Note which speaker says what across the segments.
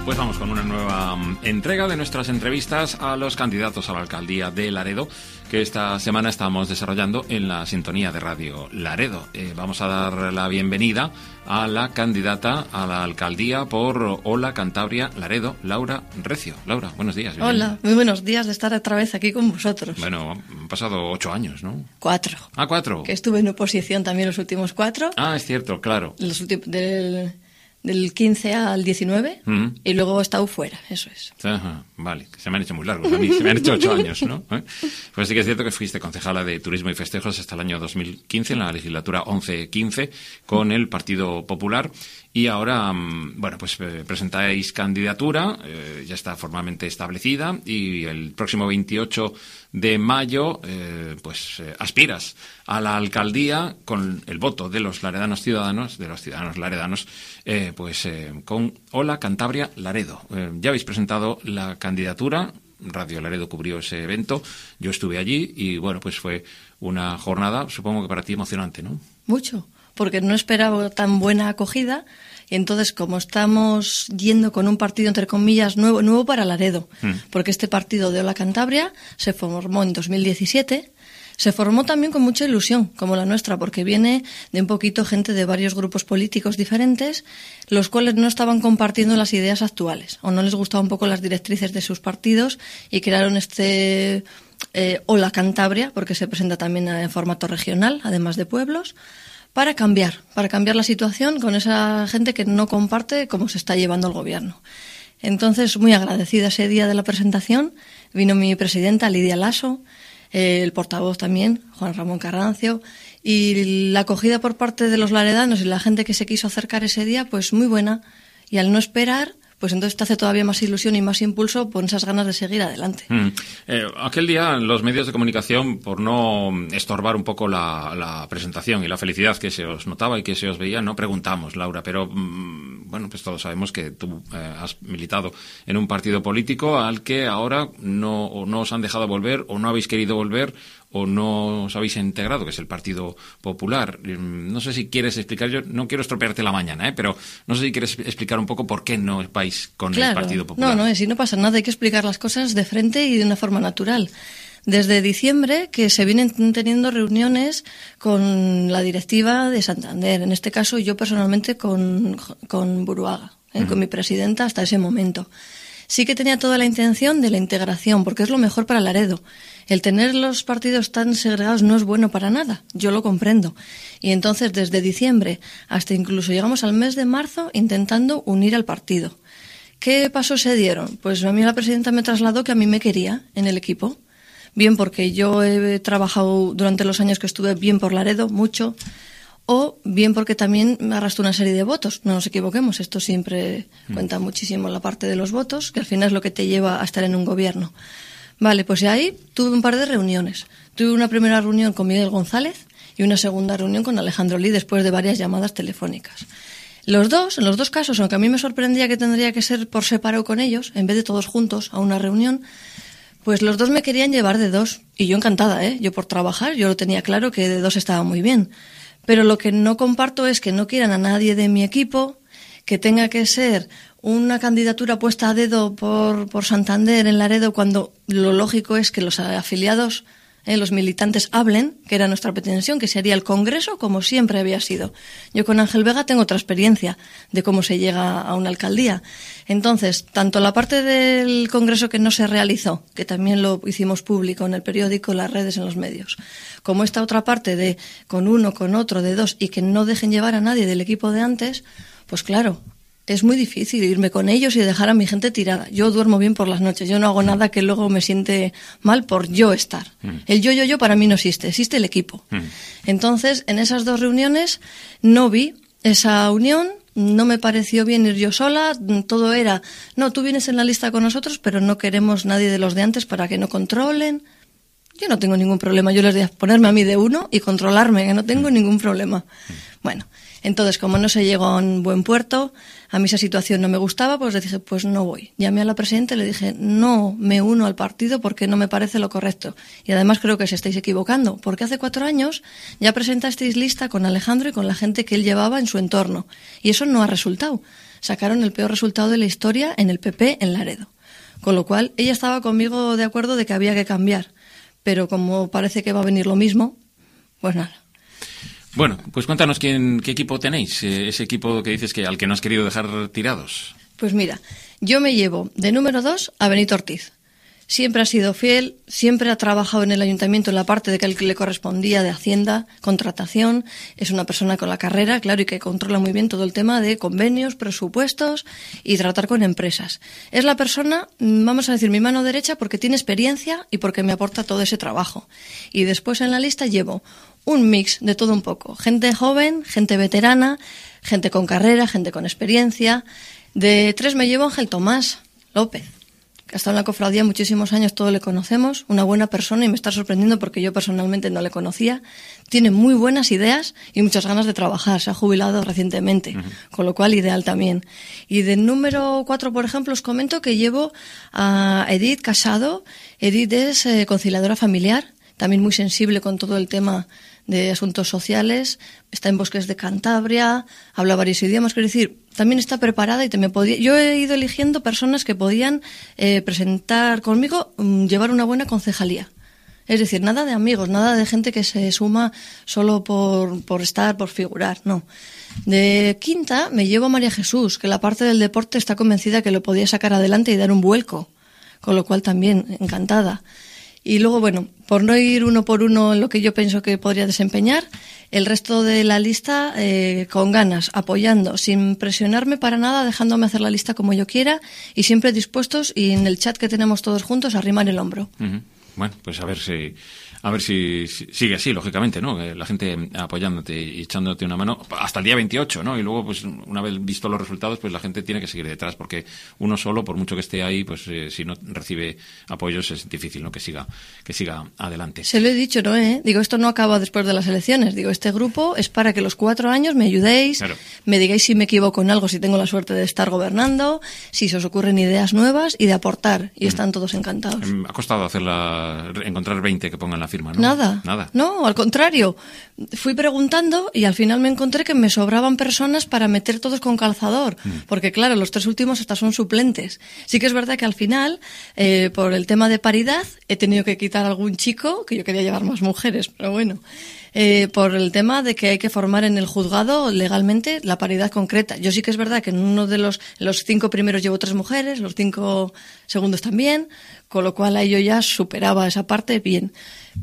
Speaker 1: Pues vamos con una nueva entrega de nuestras entrevistas a los candidatos a la alcaldía de Laredo, que esta semana estamos desarrollando en la sintonía de Radio Laredo. Vamos a dar la bienvenida a la candidata a la alcaldía por Hola Cantabria Laredo, Laura Recio. Laura, buenos días.
Speaker 2: Bienvenida. Hola, muy buenos días de estar otra vez aquí con vosotros.
Speaker 1: Bueno, han pasado 8 años, ¿no?
Speaker 2: 4.
Speaker 1: Ah, 4.
Speaker 2: Que estuve en oposición también los últimos 4.
Speaker 1: Ah, es cierto, claro.
Speaker 2: Del 15 al 19 y luego he estado fuera, eso es.
Speaker 1: Ajá, vale, se me han hecho muy largos a mí, se me han hecho 8 años, ¿no? Pues sí que es cierto que fuiste concejala de Turismo y Festejos hasta el año 2015, en la legislatura 11-15, con el Partido Popular. Y ahora, bueno, pues presentáis candidatura, ya está formalmente establecida, y el próximo 28 de mayo, aspiras a la alcaldía con el voto de los laredanos ciudadanos, de los ciudadanos laredanos, con Hola Cantabria Laredo. Ya habéis presentado la candidatura, Radio Laredo cubrió ese evento, yo estuve allí y, bueno, pues fue una jornada, supongo que para ti emocionante, ¿no?
Speaker 2: Mucho. Porque no esperaba tan buena acogida y entonces como estamos yendo con un partido entre comillas nuevo para Laredo, porque este partido de Hola Cantabria se formó en 2017, se formó también con mucha ilusión como la nuestra porque viene de un poquito gente de varios grupos políticos diferentes, los cuales no estaban compartiendo las ideas actuales o no les gustaban un poco las directrices de sus partidos y crearon este Hola Cantabria, porque se presenta también en formato regional, además de pueblos, para cambiar la situación con esa gente que no comparte cómo se está llevando el gobierno. Entonces, muy agradecida ese día de la presentación, vino mi presidenta Lidia Lasso, el portavoz también, Juan Ramón Carrancio, y la acogida por parte de los laredanos y la gente que se quiso acercar ese día, pues muy buena, y al no esperar, pues entonces te hace todavía más ilusión y más impulso con esas ganas de seguir adelante.
Speaker 1: Aquel día los medios de comunicación, por no estorbar un poco la presentación y la felicidad que se os notaba y que se os veía, no preguntamos, Laura, pero bueno, pues todos sabemos que tú has militado en un partido político al que ahora no os han dejado volver o no habéis querido volver o no os habéis integrado, que es el Partido Popular. No sé si quieres explicar, yo no quiero estropearte la mañana, pero no sé si quieres explicar un poco por qué no vais con el Partido Popular.
Speaker 2: No, si no pasa nada, hay que explicar las cosas de frente y de una forma natural. Desde diciembre que se vienen teniendo reuniones con la directiva de Santander, en este caso yo personalmente con Buruaga, con mi presidenta hasta ese momento. Sí que tenía toda la intención de la integración, porque es lo mejor para Laredo. El tener los partidos tan segregados no es bueno para nada, yo lo comprendo. Y entonces desde diciembre hasta incluso llegamos al mes de marzo intentando unir al partido. ¿Qué pasos se dieron? Pues a mí la presidenta me trasladó que a mí me quería en el equipo. Bien porque yo he trabajado durante los años que estuve bien por Laredo, mucho, o bien porque también me arrastró una serie de votos. No nos equivoquemos, esto siempre cuenta muchísimo la parte de los votos, que al final es lo que te lleva a estar en un gobierno. Vale, pues ahí tuve un par de reuniones. Tuve una primera reunión con Miguel González y una segunda reunión con Alejandro Lee después de varias llamadas telefónicas. En los dos casos, aunque a mí me sorprendía que tendría que ser por separado con ellos, en vez de todos juntos a una reunión, pues los dos me querían llevar de 2. Y yo encantada, yo por trabajar, yo lo tenía claro que de 2 estaba muy bien. Pero lo que no comparto es que no quieran a nadie de mi equipo, que tenga que ser una candidatura puesta a dedo por Santander en Laredo, cuando lo lógico es que los afiliados, los militantes hablen, que era nuestra pretensión, que sería el Congreso como siempre había sido. Yo con Ángel Vega tengo otra experiencia de cómo se llega a una alcaldía. Entonces, tanto la parte del Congreso que no se realizó, que también lo hicimos público en el periódico, en las redes, en los medios, como esta otra parte de con uno, con otro, de 2, y que no dejen llevar a nadie del equipo de antes, pues claro, es muy difícil irme con ellos y dejar a mi gente tirada. Yo duermo bien por las noches, yo no hago nada que luego me siente mal por yo estar. El yo para mí no existe, existe el equipo. Entonces, en esas 2 reuniones no vi esa unión, no me pareció bien ir yo sola, todo era, no, tú vienes en la lista con nosotros, pero no queremos nadie de los de antes para que no controlen. Yo no tengo ningún problema, yo les voy a ponerme a mí de 1 y controlarme, que no tengo ningún problema. Bueno, entonces como no se llegó a un buen puerto, a mí esa situación no me gustaba, pues le dije, pues no voy. Llamé a la presidenta y le dije, no me uno al partido porque no me parece lo correcto. Y además creo que os estáis equivocando, porque hace 4 años ya presentasteis lista con Alejandro y con la gente que él llevaba en su entorno. Y eso no ha resultado. sacaron el peor resultado de la historia en el PP en Laredo. Con lo cual, ella estaba conmigo de acuerdo de que había que cambiar. Pero como parece que va a venir lo mismo, pues nada.
Speaker 1: Bueno, pues cuéntanos qué equipo tenéis, ese equipo que dices que al que no has querido dejar tirados.
Speaker 2: Pues mira, yo me llevo de número 2 a Benito Ortiz. Siempre ha sido fiel, siempre ha trabajado en el ayuntamiento en la parte de que le correspondía de Hacienda, contratación. Es una persona con la carrera, claro, y que controla muy bien todo el tema de convenios, presupuestos y tratar con empresas. Es la persona, vamos a decir, mi mano derecha porque tiene experiencia y porque me aporta todo ese trabajo. Y después en la lista llevo un mix de todo un poco. Gente joven, gente veterana, gente con carrera, gente con experiencia. De 3 me llevo a Ángel Tomás López, que ha estado en la cofradía muchísimos años, todos le conocemos, una buena persona y me está sorprendiendo porque yo personalmente no le conocía. Tiene muy buenas ideas y muchas ganas de trabajar, se ha jubilado recientemente, con lo cual ideal también. Y del número 4, por ejemplo, os comento que llevo a Edith Casado. Edith es conciliadora familiar, también muy sensible con todo el tema de asuntos sociales, está en Bosques de Cantabria, habla varios idiomas, quiero decir, también está preparada y yo he ido eligiendo personas que podían presentar conmigo, llevar una buena concejalía. Es decir, nada de amigos, nada de gente que se suma solo por estar, por figurar, no. De quinta me llevo a María Jesús, que la parte del deporte está convencida que lo podía sacar adelante y dar un vuelco, con lo cual también encantada. Y luego, bueno, por no ir uno por uno en lo que yo pienso que podría desempeñar, el resto de la lista con ganas, apoyando, sin presionarme para nada, dejándome hacer la lista como yo quiera y siempre dispuestos y en el chat que tenemos todos juntos a arrimar el hombro.
Speaker 1: Uh-huh. Bueno, pues a ver si sigue así, lógicamente, ¿no? La gente apoyándote y echándote una mano hasta el día 28, ¿no? Y luego, pues, una vez visto los resultados, pues la gente tiene que seguir detrás, porque uno solo, por mucho que esté ahí, pues si no recibe apoyos es difícil, ¿no? Que siga adelante.
Speaker 2: Se lo he dicho, ¿no? Digo, esto no acaba después de las elecciones. Digo, este grupo es para que los 4 años me ayudéis, claro, me digáis si me equivoco en algo, si tengo la suerte de estar gobernando, si se os ocurren ideas nuevas y de aportar. Y están todos encantados.
Speaker 1: Ha costado encontrar 20 que pongan la firma, ¿no?
Speaker 2: Nada. No, al contrario. Fui preguntando y al final me encontré que me sobraban personas para meter todos con calzador. Porque, claro, los 3 últimos hasta son suplentes. Sí que es verdad que al final, por el tema de paridad, he tenido que quitar a algún chico, que yo quería llevar más mujeres, pero bueno. Por el tema de que hay que formar en el juzgado legalmente la paridad concreta. Yo sí que es verdad que en uno de los 5 primeros llevo 3 mujeres, los 5 segundos también, con lo cual ahí yo ya superaba esa parte bien.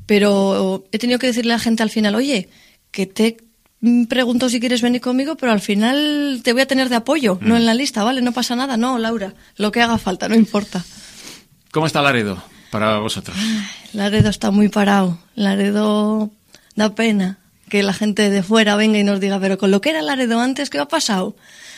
Speaker 2: Pero he tenido que decirle a la gente al final, oye, que te pregunto si quieres venir conmigo, pero al final te voy a tener de apoyo, no en la lista, ¿vale? No pasa nada, no, Laura, lo que haga falta, no importa.
Speaker 1: ¿Cómo está Laredo para vosotros?
Speaker 2: Laredo está muy parado, Laredo da pena que la gente de fuera venga y nos diga, pero con lo que era Laredo antes, ¿qué ha pasado?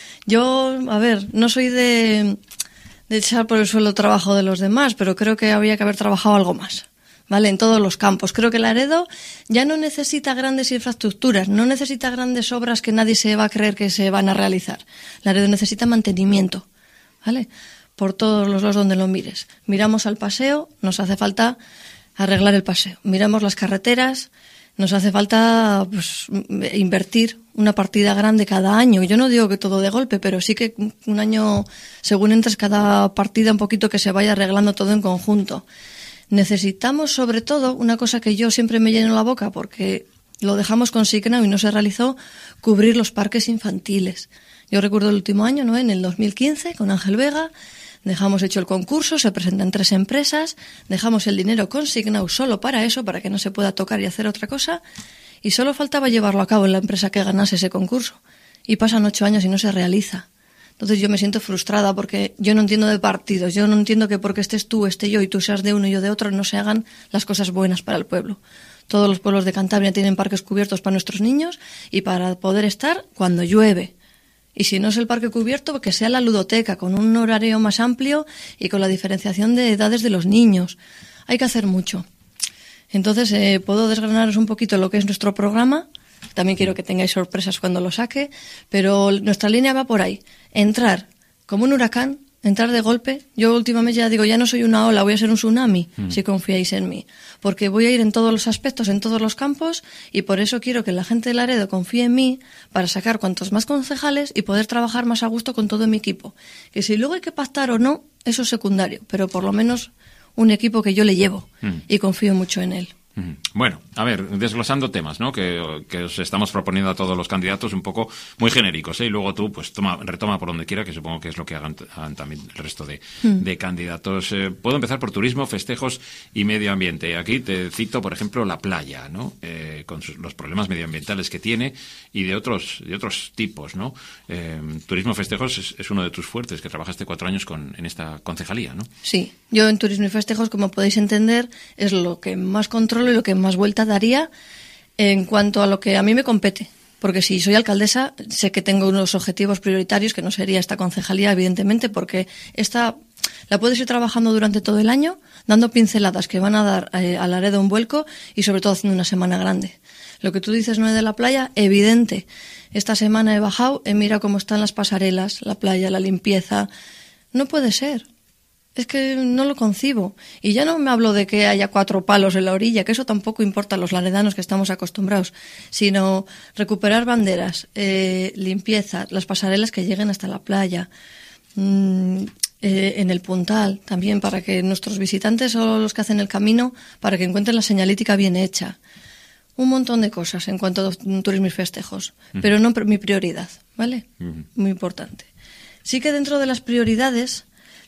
Speaker 2: Yo, a ver, no soy de echar por el suelo el trabajo de los demás, pero creo que había que haber trabajado algo más, ¿vale? En todos los campos. Creo que Laredo ya no necesita grandes infraestructuras, no necesita grandes obras que nadie se va a creer que se van a realizar. Laredo necesita mantenimiento, ¿vale? Por todos los lados donde lo mires. Miramos al paseo, nos hace falta arreglar el paseo. Miramos las carreteras, nos hace falta pues invertir una partida grande cada año. Yo no digo que todo de golpe, pero sí que un año, según entres cada partida, un poquito que se vaya arreglando todo en conjunto. Necesitamos, sobre todo, una cosa que yo siempre me lleno la boca porque lo dejamos consignado y no se realizó, cubrir los parques infantiles. Yo recuerdo el último año, ¿no? En el 2015, con Ángel Vega, dejamos hecho el concurso, se presentan 3 empresas, dejamos el dinero consignado solo para eso, para que no se pueda tocar y hacer otra cosa, y solo faltaba llevarlo a cabo en la empresa que ganase ese concurso. Y pasan 8 años y no se realiza. Entonces yo me siento frustrada porque yo no entiendo de partidos, yo no entiendo que porque estés tú, esté yo y tú seas de uno y yo de otro no se hagan las cosas buenas para el pueblo. Todos los pueblos de Cantabria tienen parques cubiertos para nuestros niños y para poder estar cuando llueve. Y si no es el parque cubierto, que sea la ludoteca, con un horario más amplio y con la diferenciación de edades de los niños. Hay que hacer mucho. Entonces, puedo desgranaros un poquito lo que es nuestro programa. También quiero que tengáis sorpresas cuando lo saque, pero nuestra línea va por ahí. Entrar como un huracán entrar de golpe. Yo últimamente ya digo, ya no soy una ola, voy a ser un tsunami, si confiáis en mí. Porque voy a ir en todos los aspectos, en todos los campos, y por eso quiero que la gente de Laredo confíe en mí para sacar cuantos más concejales y poder trabajar más a gusto con todo mi equipo. Que si luego hay que pactar o no, eso es secundario, pero por lo menos un equipo que yo le llevo y confío mucho en él.
Speaker 1: Bueno, a ver, desglosando temas, ¿no? Que os estamos proponiendo a todos los candidatos un poco muy genéricos, ¿eh? Y luego tú, pues, retoma por donde quiera, que supongo que es lo que hagan también el resto de candidatos. Puedo empezar por turismo, festejos y medio ambiente. Aquí te cito, por ejemplo, la playa, ¿no? Con los problemas medioambientales que tiene y de otros tipos, ¿no? Turismo, festejos es uno de tus fuertes, que trabajaste 4 años en esta concejalía, ¿no?
Speaker 2: Sí, yo en turismo y festejos, como podéis entender, es lo que más controlo y lo que más vuelta daría en cuanto a lo que a mí me compete. Porque si soy alcaldesa, sé que tengo unos objetivos prioritarios, que no sería esta concejalía, evidentemente, porque esta la puedes ir trabajando durante todo el año, dando pinceladas que van a dar a Laredo un vuelco y sobre todo haciendo una semana grande. Lo que tú dices, no es de la playa, evidente. Esta semana he bajado, he mirado cómo están las pasarelas, la playa, la limpieza. No puede ser. Es que no lo concibo. Y ya no me hablo de que haya 4 palos en la orilla, que eso tampoco importa a los laredanos que estamos acostumbrados, sino recuperar banderas, limpieza, las pasarelas que lleguen hasta la playa, en el puntal también, para que nuestros visitantes o los que hacen el camino, para que encuentren la señalítica bien hecha. Un montón de cosas en cuanto a turismo y festejos, pero no mi prioridad, ¿vale? Muy importante. Sí que dentro de las prioridades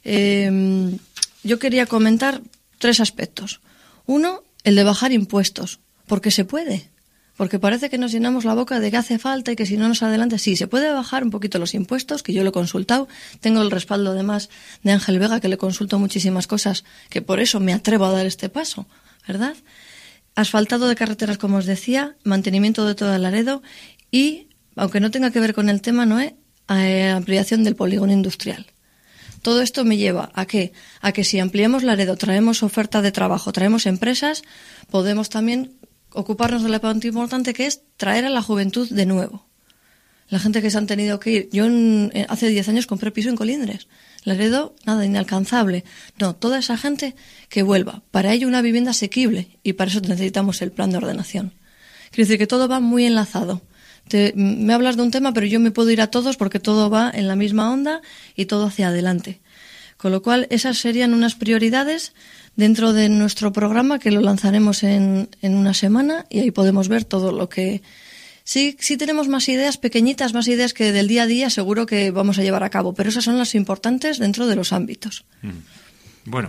Speaker 2: yo quería comentar 3 aspectos. Uno, el de bajar impuestos, porque se puede. Porque parece que nos llenamos la boca de que hace falta y que si no nos adelanta. Sí, se puede bajar un poquito los impuestos, que yo lo he consultado. Tengo el respaldo además de Ángel Vega, que le consulto muchísimas cosas, que por eso me atrevo a dar este paso, ¿verdad? Asfaltado de carreteras, como os decía, mantenimiento de todo Laredo y, aunque no tenga que ver con el tema, ampliación del polígono industrial. Todo esto me lleva a que si ampliamos Laredo, traemos oferta de trabajo, traemos empresas, podemos también ocuparnos de la parte importante, que es traer a la juventud de nuevo. La gente que se han tenido que ir. Yo hace 10 años compré piso en Colindres. Laredo, nada, inalcanzable. No, toda esa gente que vuelva. Para ello una vivienda asequible, y para eso necesitamos el plan de ordenación. Quiero decir que todo va muy enlazado. Me hablas de un tema, pero yo me puedo ir a todos porque todo va en la misma onda y todo hacia adelante. Con lo cual, esas serían unas prioridades dentro de nuestro programa, que lo lanzaremos en una semana, y ahí podemos ver todo lo que... Sí tenemos más ideas pequeñitas, más ideas que del día a día seguro que vamos a llevar a cabo, pero esas son las importantes dentro de los ámbitos.
Speaker 1: Bueno,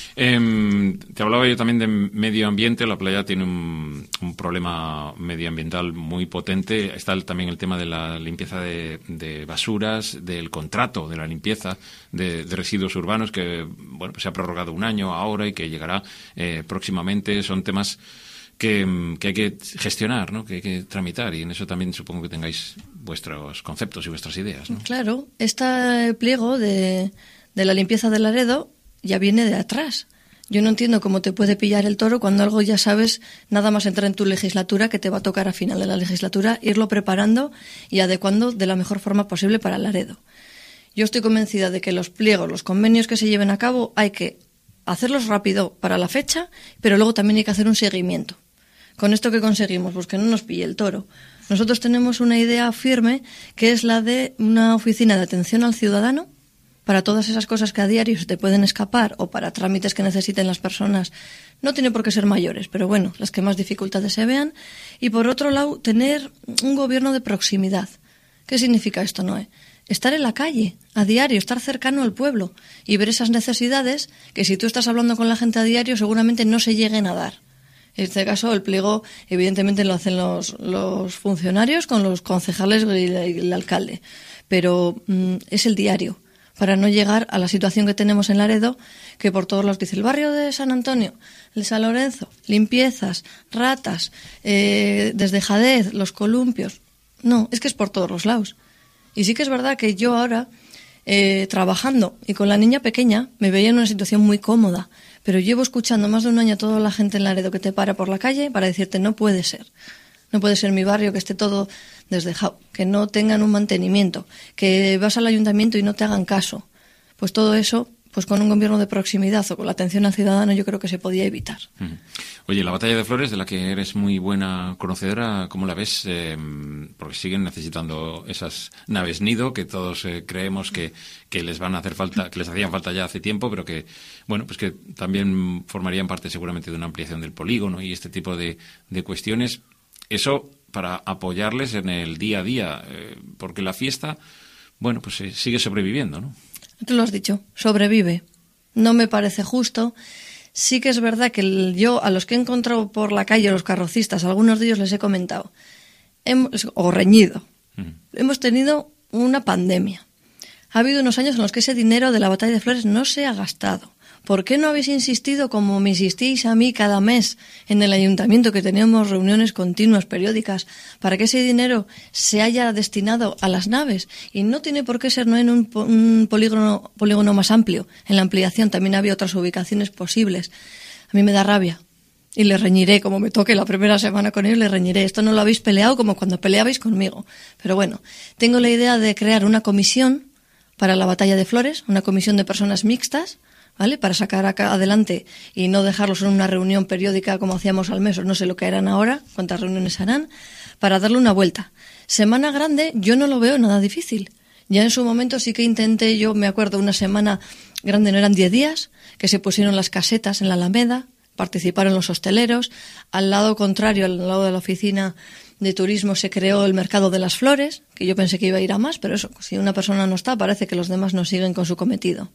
Speaker 1: te hablaba yo también de medio ambiente. La playa tiene un problema medioambiental muy potente. Está también el tema de la limpieza de basuras, del contrato de la limpieza de residuos urbanos, que bueno, pues se ha prorrogado 1 año ahora y que llegará próximamente. Son temas que hay que gestionar, ¿no? Que hay que tramitar, y en eso también supongo que tengáis vuestros conceptos y vuestras ideas, ¿no?
Speaker 2: Claro, este pliego de la limpieza de Laredo ya viene de atrás. Yo no entiendo cómo te puede pillar el toro cuando algo ya sabes, nada más entrar en tu legislatura, que te va a tocar a final de la legislatura, irlo preparando y adecuando de la mejor forma posible para Laredo. Yo estoy convencida de que los pliegos, los convenios que se lleven a cabo, hay que hacerlos rápido para la fecha, pero luego también hay que hacer un seguimiento. ¿Con esto qué conseguimos? Pues que no nos pille el toro. Nosotros tenemos una idea firme, que es la de una oficina de atención al ciudadano, para todas esas cosas que a diario se te pueden escapar, o para trámites que necesiten las personas. No tiene por qué ser mayores, pero bueno, las que más dificultades se vean. Y por otro lado, tener un gobierno de proximidad. ¿Qué significa esto, Noé? Estar en la calle, a diario, estar cercano al pueblo y ver esas necesidades que, si tú estás hablando con la gente a diario, seguramente no se lleguen a dar. En este caso, el pliego, evidentemente, lo hacen los funcionarios con los concejales y el alcalde. Pero es el diario, para no llegar a la situación que tenemos en Laredo, que por todos lados dice el barrio de San Antonio, el San Lorenzo, limpiezas, ratas, desde Jadez, los columpios. No, es que es por todos los lados. Y sí que es verdad que yo ahora, trabajando y con la niña pequeña, me veía en una situación muy cómoda, pero llevo escuchando más de 1 año a toda la gente en Laredo que te para por la calle para decirte: no puede ser. No puede ser mi barrio que esté todo desdejado, que no tengan un mantenimiento, que vas al ayuntamiento y no te hagan caso. pues todo eso, pues con un gobierno de proximidad o con la atención al ciudadano, yo creo que se podía evitar.
Speaker 1: Oye, la batalla de Flores, de la que eres muy buena conocedora, ¿cómo la ves? Porque siguen necesitando esas naves nido que todos creemos que les van a hacer falta, que les hacían falta ya hace tiempo, pero que, bueno, pues que también formarían parte seguramente de una ampliación del polígono y este tipo de cuestiones. Eso para apoyarles en el día a día, porque la fiesta, bueno, pues sigue sobreviviendo, ¿no?
Speaker 2: Tú lo has dicho, sobrevive. No me parece justo. Sí que es verdad que yo, a los que he encontrado por la calle, los carrocistas, algunos de ellos les he comentado, o reñido, hemos tenido una pandemia. Ha habido unos años en los que ese dinero de la batalla de Flores no se ha gastado. ¿Por qué no habéis insistido, como me insistís a mí cada mes en el ayuntamiento, que teníamos reuniones continuas, periódicas, para que ese dinero se haya destinado a las naves? Y no tiene por qué ser, no en un polígono más amplio. En la ampliación también había otras ubicaciones posibles. A mí me da rabia. Y le reñiré, como me toque la primera semana con ellos, le reñiré. Esto no lo habéis peleado como cuando peleabais conmigo. Pero bueno, tengo la idea de crear una comisión para la batalla de Flores, una comisión de personas mixtas, ¿vale? Para sacar acá adelante y no dejarlos en una reunión periódica como hacíamos al mes, o no sé lo que harán ahora, cuántas reuniones harán, para darle una vuelta. Semana Grande yo no lo veo nada difícil. Ya en su momento sí que intenté, yo me acuerdo, una Semana Grande, no eran 10 días, que se pusieron las casetas en la Alameda, participaron los hosteleros, al lado contrario, al lado de la oficina de turismo, se creó el Mercado de las Flores, que yo pensé que iba a ir a más, pero eso, si una persona no está, parece que los demás no siguen con su cometido.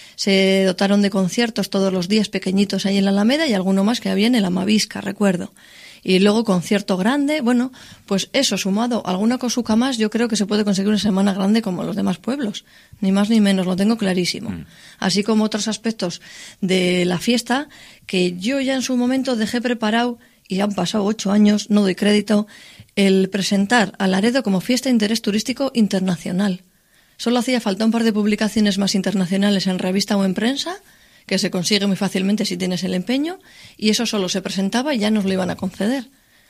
Speaker 2: Se dotaron de conciertos todos los días pequeñitos ahí en la Alameda y alguno más que había en el Amavisca, recuerdo. Y luego concierto grande, bueno, pues eso sumado a alguna cosuca más, yo creo que se puede conseguir una Semana Grande como los demás pueblos, ni más ni menos, lo tengo clarísimo. Así como otros aspectos de la fiesta que yo ya en su momento dejé preparado, y han pasado 8 años, no doy crédito, el presentar a Laredo como fiesta de interés turístico internacional. Solo hacía falta un par de publicaciones más internacionales en revista o en prensa, que se consigue muy fácilmente si tienes el empeño, y eso solo se presentaba y ya nos lo iban a conceder.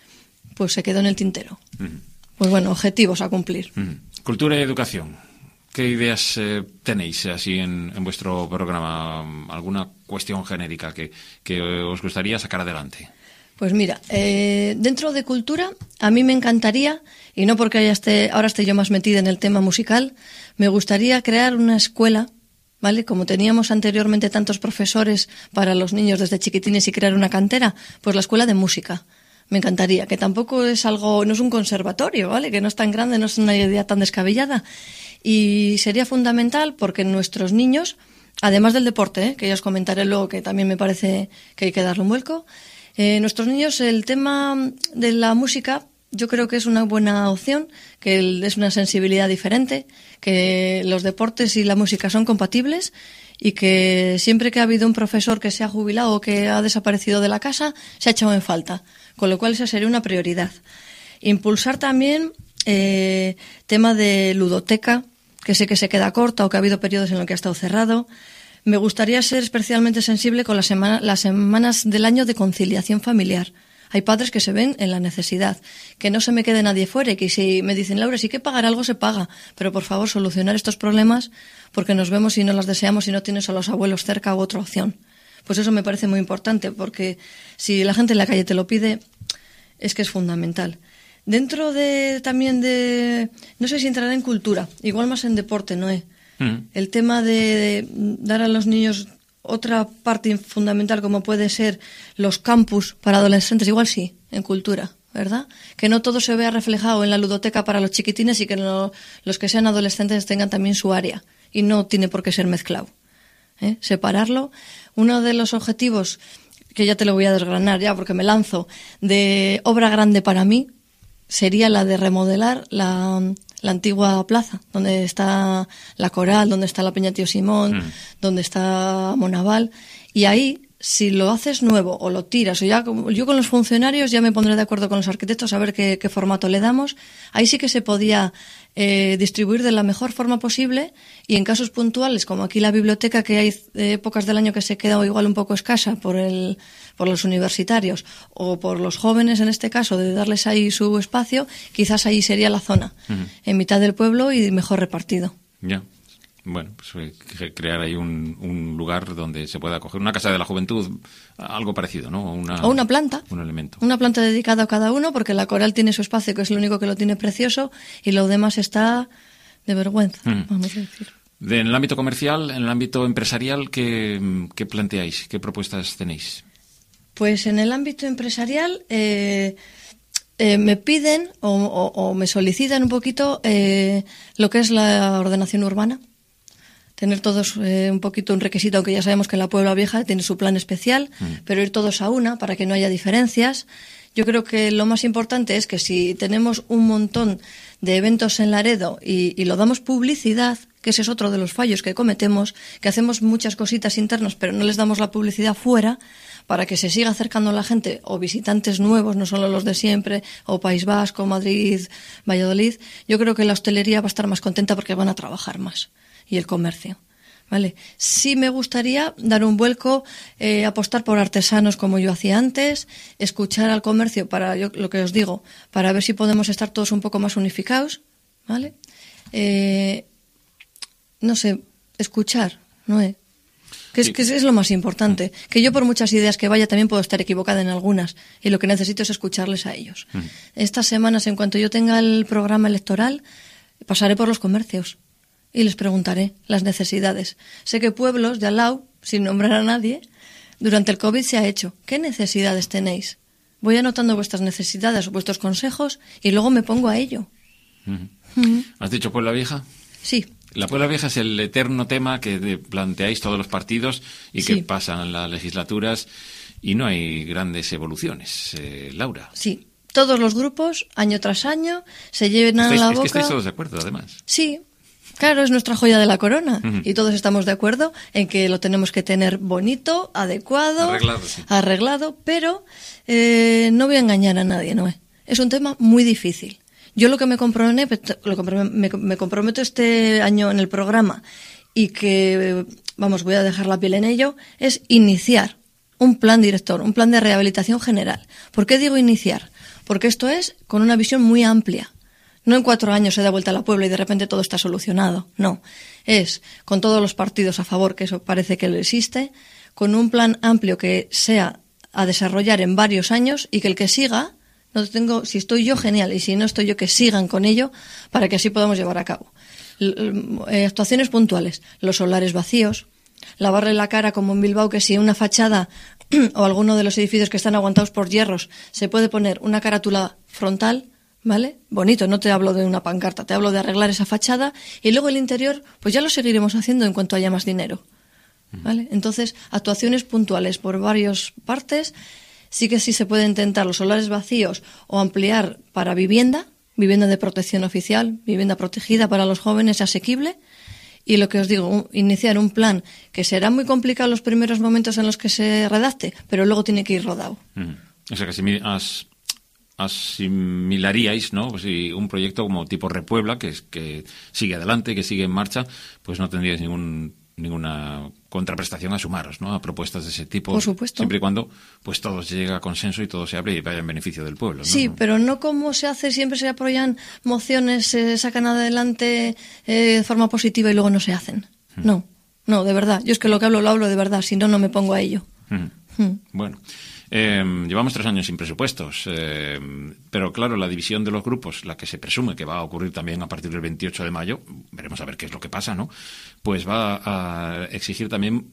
Speaker 2: Pues se quedó en el tintero. Pues bueno, objetivos a cumplir.
Speaker 1: Cultura y educación. ¿Qué ideas tenéis así en vuestro programa? ¿Alguna cuestión genérica que os gustaría sacar adelante?
Speaker 2: Pues mira, dentro de cultura, a mí me encantaría, y no porque ahora esté yo más metida en el tema musical, me gustaría crear una escuela, ¿vale? Como teníamos anteriormente tantos profesores para los niños desde chiquitines y crear una cantera, pues la escuela de música. Me encantaría, que tampoco es algo, no es un conservatorio, ¿vale? Que no es tan grande, no es una idea tan descabellada. Y sería fundamental porque nuestros niños, además del deporte, que ya os comentaré luego, que también me parece que hay que darle un vuelco, nuestros niños, el tema de la música, yo creo que es una buena opción, que es una sensibilidad diferente, que los deportes y la música son compatibles y que siempre que ha habido un profesor que se ha jubilado o que ha desaparecido de la casa, se ha echado en falta, con lo cual esa sería una prioridad. Impulsar también tema de ludoteca, que sé que se queda corta o que ha habido periodos en los que ha estado cerrado. Me gustaría ser especialmente sensible con las semanas del año de conciliación familiar. Hay padres que se ven en la necesidad, que no se me quede nadie fuera y que si me dicen, Laura, si hay que pagar algo, se paga, pero por favor solucionar estos problemas porque nos vemos y no las deseamos y no tienes a los abuelos cerca u otra opción. Pues eso me parece muy importante porque si la gente en la calle te lo pide, es que es fundamental. Dentro también de, no sé si entrará en cultura, igual más en deporte, Noé. El tema de dar a los niños otra parte fundamental como puede ser los campus para adolescentes, igual sí, en cultura, ¿verdad? Que no todo se vea reflejado en la ludoteca para los chiquitines y que los que sean adolescentes tengan también su área y no tiene por qué ser mezclado. Separarlo. Uno de los objetivos, que ya te lo voy a desgranar ya porque me lanzo, de obra grande para mí sería la de remodelar la antigua plaza, donde está la Coral, donde está la Peña Tío Simón, donde está Monaval, y ahí, si lo haces nuevo o lo tiras, o ya yo con los funcionarios ya me pondré de acuerdo con los arquitectos a ver qué formato le damos, ahí sí que se podía distribuir de la mejor forma posible y en casos puntuales, como aquí la biblioteca, que hay épocas del año que se queda igual un poco escasa por los universitarios o por los jóvenes, en este caso, de darles ahí su espacio, quizás ahí sería la zona, en mitad del pueblo y mejor repartido.
Speaker 1: Ya. Bueno, pues crear ahí un lugar donde se pueda acoger una casa de la juventud, algo parecido, ¿no?
Speaker 2: O una planta.
Speaker 1: Un elemento.
Speaker 2: Una planta dedicada a cada uno, porque la coral tiene su espacio, que es lo único que lo tiene precioso, y lo demás está de vergüenza, vamos a decir.
Speaker 1: En el ámbito comercial, en el ámbito empresarial, ¿qué planteáis? ¿Qué propuestas tenéis?
Speaker 2: Pues en el ámbito empresarial me piden o me solicitan un poquito lo que es la ordenación urbana. Tener todos un poquito un requisito, aunque ya sabemos que la Puebla Vieja tiene su plan especial, pero ir todos a una para que no haya diferencias. Yo creo que lo más importante es que si tenemos un montón de eventos en Laredo y lo damos publicidad, que ese es otro de los fallos que cometemos, que hacemos muchas cositas internas pero no les damos la publicidad fuera, para que se siga acercando la gente o visitantes nuevos, no solo los de siempre, o País Vasco, Madrid, Valladolid, yo creo que la hostelería va a estar más contenta porque van a trabajar más. Y el comercio, ¿vale? Sí me gustaría dar un vuelco, apostar por artesanos como yo hacía antes, escuchar al comercio lo que os digo, para ver si podemos estar todos un poco más unificados, ¿vale? No sé, escuchar, ¿no? Que es lo más importante. Que yo por muchas ideas que vaya también puedo estar equivocada en algunas y lo que necesito es escucharles a ellos. Estas semanas, en cuanto yo tenga el programa electoral, pasaré por los comercios y les preguntaré las necesidades. Sé que pueblos de al lado, sin nombrar a nadie, durante el COVID se ha hecho. ¿Qué necesidades tenéis? Voy anotando vuestras necesidades, vuestros consejos y luego me pongo a ello.
Speaker 1: ¿Has dicho Puebla Vieja?
Speaker 2: Sí.
Speaker 1: La Puebla Vieja es el eterno tema que planteáis todos los partidos y que pasan las legislaturas y no hay grandes evoluciones. Laura.
Speaker 2: Sí. Todos los grupos, año tras año, se llenan la boca.
Speaker 1: Es que estáis todos de acuerdo, además.
Speaker 2: Sí. Claro, es nuestra joya de la corona y todos estamos de acuerdo en que lo tenemos que tener bonito, adecuado, arreglado, pero no voy a engañar a nadie, ¿no? Es un tema muy difícil. Yo lo que me comprometo este año en el programa y que, voy a dejar la piel en ello, es iniciar un plan director, un plan de rehabilitación general. ¿Por qué digo iniciar? Porque esto es con una visión muy amplia. No en 4 años se da vuelta a la Puebla y de repente todo está solucionado. No. Es con todos los partidos a favor, que eso parece que lo existe, con un plan amplio que sea a desarrollar en varios años y que el que siga, si estoy yo, genial, y si no estoy yo, que sigan con ello para que así podamos llevar a cabo. Actuaciones puntuales, los solares vacíos, lavarle la cara como en Bilbao, que si una fachada o alguno de los edificios que están aguantados por hierros se puede poner una carátula frontal, ¿vale? Bonito, no te hablo de una pancarta, te hablo de arreglar esa fachada y luego el interior, pues ya lo seguiremos haciendo en cuanto haya más dinero, ¿vale? Entonces, actuaciones puntuales por varias partes, sí que sí se puede intentar los solares vacíos o ampliar para vivienda de protección oficial, vivienda protegida para los jóvenes, asequible, y lo que os digo, iniciar un plan que será muy complicado los primeros momentos en los que se redacte, pero luego tiene que ir rodado.
Speaker 1: O sea que si asimilaríais, ¿no? Pues si un proyecto como tipo Repuebla, que sigue adelante, que sigue en marcha, pues no tendríais ninguna contraprestación a sumaros, ¿no? A propuestas de ese tipo.
Speaker 2: Por supuesto.
Speaker 1: Siempre y cuando pues todo llegue a consenso y todo se abre y vaya en beneficio del pueblo, ¿no?
Speaker 2: Sí, pero no como se hace, siempre se apoyan mociones, se sacan adelante de forma positiva y luego no se hacen. No, de verdad. Yo es que lo que hablo, lo hablo de verdad, si no, no me pongo a ello.
Speaker 1: Bueno. Llevamos 3 años sin presupuestos, pero claro, la división de los grupos, la que se presume que va a ocurrir también a partir del 28 de mayo, veremos a ver qué es lo que pasa, ¿no? Pues va a exigir también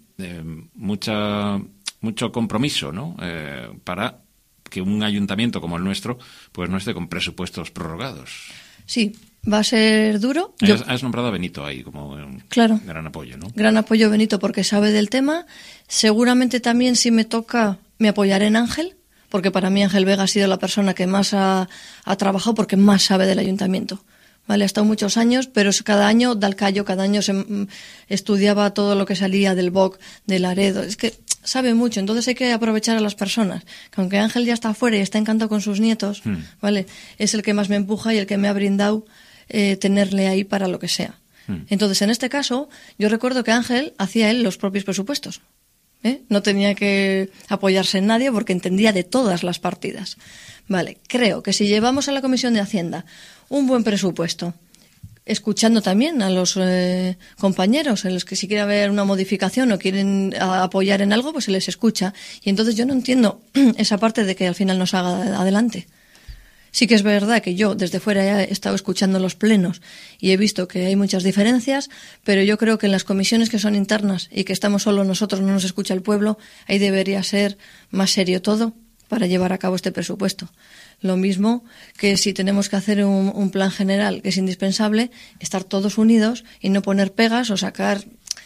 Speaker 1: mucho compromiso, ¿no? Para que un ayuntamiento como el nuestro pues no esté con presupuestos prorrogados.
Speaker 2: Sí, va a ser duro.
Speaker 1: Has nombrado a Benito ahí como
Speaker 2: claro,
Speaker 1: gran apoyo, ¿no?
Speaker 2: Gran apoyo, Benito, porque sabe del tema. Seguramente también, si me toca, me apoyaré en Ángel, porque para mí Ángel Vega ha sido la persona que más ha trabajado porque más sabe del ayuntamiento. Vale, ha estado muchos años, pero cada año da el callo, cada año estudiaba todo lo que salía del BOC, de Laredo. Es que sabe mucho, entonces hay que aprovechar a las personas. Que aunque Ángel ya está afuera y está encantado con sus nietos, ¿vale? Es el que más me empuja y el que me ha brindado tenerle ahí para lo que sea. Entonces, en este caso, yo recuerdo que Ángel hacía él los propios presupuestos. No tenía que apoyarse en nadie porque entendía de todas las partidas. Vale, creo que si llevamos a la Comisión de Hacienda un buen presupuesto, escuchando también a los compañeros, en los que si quiere haber una modificación o quieren apoyar en algo, pues se les escucha. Y entonces yo no entiendo esa parte de que al final nos haga adelante. Sí que es verdad que yo desde fuera he estado escuchando los plenos y he visto que hay muchas diferencias, pero yo creo que en las comisiones que son internas y que estamos solo nosotros, no nos escucha el pueblo, ahí debería ser más serio todo para llevar a cabo este presupuesto. Lo mismo que si tenemos que hacer un plan general que es indispensable, estar todos unidos y no poner pegas o sacar...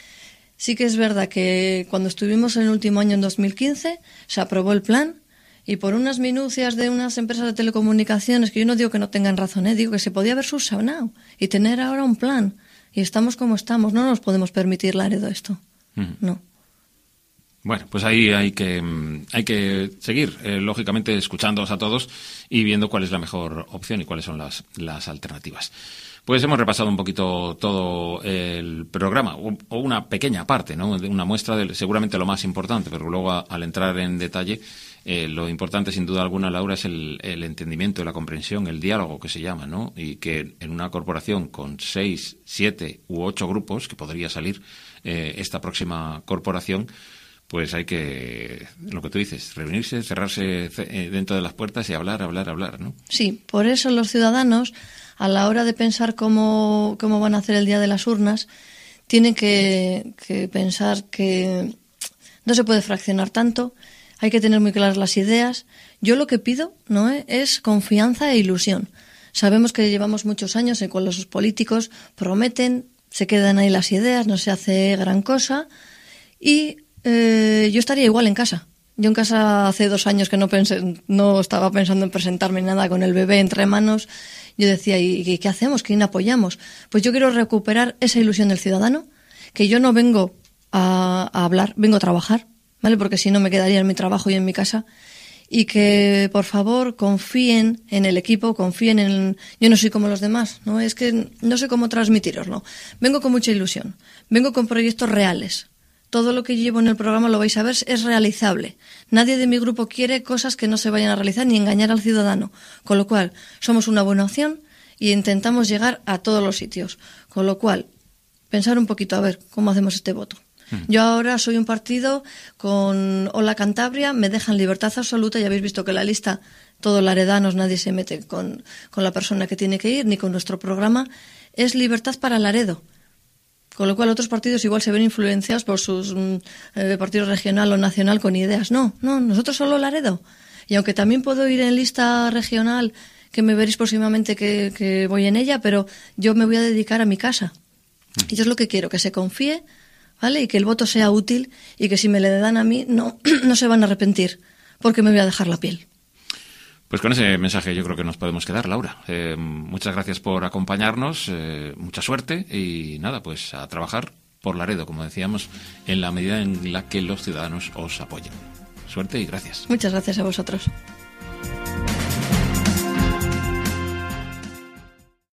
Speaker 2: Sí que es verdad que cuando estuvimos en el último año, en 2015, se aprobó el plan. Y por unas minucias de unas empresas de telecomunicaciones, que yo no digo que no tengan razón, digo que se podía haber subsanado y tener ahora un plan. Y estamos como estamos, no nos podemos permitir, Laredo, esto. No.
Speaker 1: Bueno, pues ahí hay que seguir, lógicamente, escuchándoos a todos y viendo cuál es la mejor opción y cuáles son las alternativas. Pues hemos repasado un poquito todo el programa, o una pequeña parte, ¿no? Una muestra de seguramente lo más importante, pero luego al entrar en detalle, lo importante sin duda alguna, Laura, es el entendimiento, la comprensión, el diálogo que se llama, ¿no? Y que en una corporación con 6, 7 u 8 grupos, que podría salir esta próxima corporación, pues hay que, lo que tú dices, reunirse, cerrarse dentro de las puertas y hablar, ¿no?
Speaker 2: Sí, por eso los ciudadanos, a la hora de pensar cómo van a hacer el día de las urnas, tienen que pensar que no se puede fraccionar tanto, hay que tener muy claras las ideas. Yo lo que pido, ¿no?, es confianza e ilusión. Sabemos que llevamos muchos años en cuando los políticos prometen, se quedan ahí las ideas, no se hace gran cosa, y yo estaría igual en casa. Yo en casa hace 2 años que no estaba pensando en presentarme nada con el bebé entre manos. Yo decía, ¿y qué hacemos? ¿Quién apoyamos? Pues yo quiero recuperar esa ilusión del ciudadano, que yo no vengo a hablar, vengo a trabajar, ¿vale? Porque si no me quedaría en mi trabajo y en mi casa. Y que, por favor, confíen en el equipo, confíen en... Yo no soy como los demás, ¿no? Es que no sé cómo transmitiroslo. Vengo con mucha ilusión, vengo con proyectos reales. Todo lo que llevo en el programa, lo vais a ver, es realizable. Nadie de mi grupo quiere cosas que no se vayan a realizar ni engañar al ciudadano. Con lo cual, somos una buena opción y intentamos llegar a todos los sitios. Con lo cual, pensar un poquito a ver cómo hacemos este voto. Yo ahora soy un partido con Hola Cantabria, me dejan libertad absoluta. Ya habéis visto que la lista, todos laredanos, nadie se mete con la persona que tiene que ir, ni con nuestro programa. Es libertad para Laredo. Con lo cual otros partidos igual se ven influenciados por sus partidos regional o nacional con ideas. No, nosotros solo Laredo. Y aunque también puedo ir en lista regional, que me veréis próximamente que voy en ella, pero yo me voy a dedicar a mi casa. Y yo es lo que quiero, que se confíe, ¿vale? Y que el voto sea útil y que si me le dan a mí no se van a arrepentir, porque me voy a dejar la piel.
Speaker 1: Pues con ese mensaje yo creo que nos podemos quedar, Laura. Muchas gracias por acompañarnos, mucha suerte y nada, pues a trabajar por Laredo, como decíamos, en la medida en la que los ciudadanos os apoyen. Suerte y gracias.
Speaker 2: Muchas gracias a vosotros.